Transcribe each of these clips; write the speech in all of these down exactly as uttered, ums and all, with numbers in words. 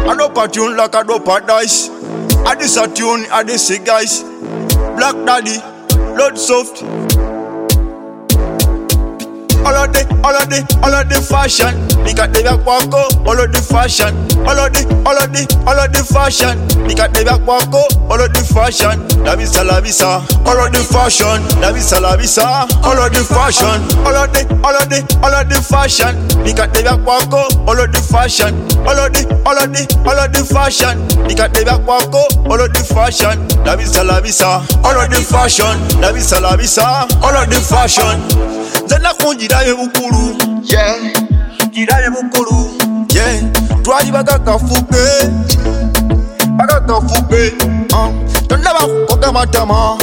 I dope a tune like a dope a dice. I this a tune, I this a guys. Black Daddy, Lord Soft. All of the, all of the, all of the fashion. Nika de back wako, all of the fashion. All of the, all of the, all of the fashion. Nika de back wako, all of the fashion. La visa, la visa, all of the fashion. La visa, la visa, all of the fashion. All of the, all of the, all of the fashion. Nika de back wako, all of the fashion. All of the, all of the, all of the fashion. Nika de back wako, all of the fashion. La visa, la visa, all of the fashion. La visa, la visa, all of the fashion. Zana kunjira ye bukuru, yeah. Jira ye bukuru, yeah. Twali bagaka fuke, bagaka fuke. Um, tonda ba kukoka matama,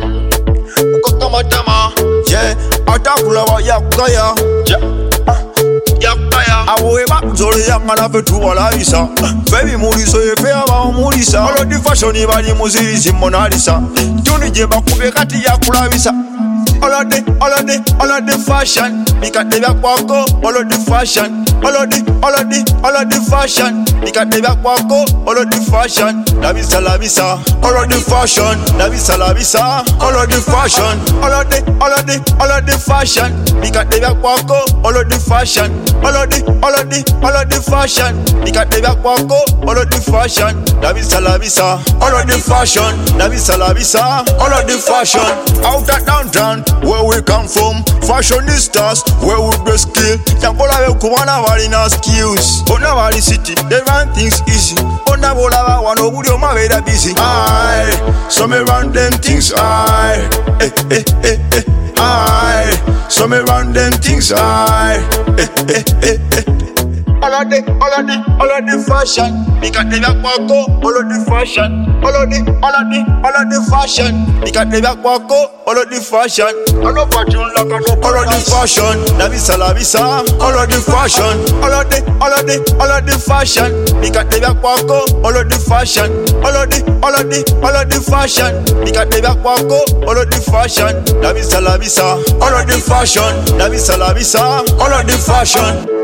kukoka matama, yeah. Atakula wa yakaya, yeah. Yakaya. Awe ba zore yakala fetu wala isa. Baby muriso ye fe aba murisa. All of the fashion ibali muziri Mona Lisa. Tuni je bakube kati yakula bisa. All of the, all of the, all of the fashion. Nika de back wako, all of the fashion. All of the, all of the, all of the fashion. Nika de back wako, all of the fashion. La visa, la visa, all of the fashion. La visa, la visa, all of the fashion. All of the, all of the, all of the fashion. Nika de back wako, all of the fashion. All of the, all of the, all of the fashion. Nika de back wako, all of the fashion. La visa, la visa, all of the fashion. La visa, la visa, all of the fashion. Out of downtown. Where we come from, fashionistas, where we go skill. Yangola we kumana wali na skills. Ona wali city, they run things easy. Ona bola wa wano budi oma vera busy. Aye, so me run them things aye. Eh eh eh eh. Aye, so me run them things aye. Eh eh eh eh. All of the, all of the, all of the fashion. Nika de back wako, all of the fashion. All of the, all of the, all of the fashion. Nika de back wako, all of the fashion. All of the, all of the fashion. La visa, la visa, all of the fashion. All of the, all of the, all of the fashion. Nika de back wako, all of the fashion. All of the, all of the, all of the fashion. Nika de back wako, all of the fashion. La visa, la visa, all of the fashion. La visa, la visa, all of the fashion.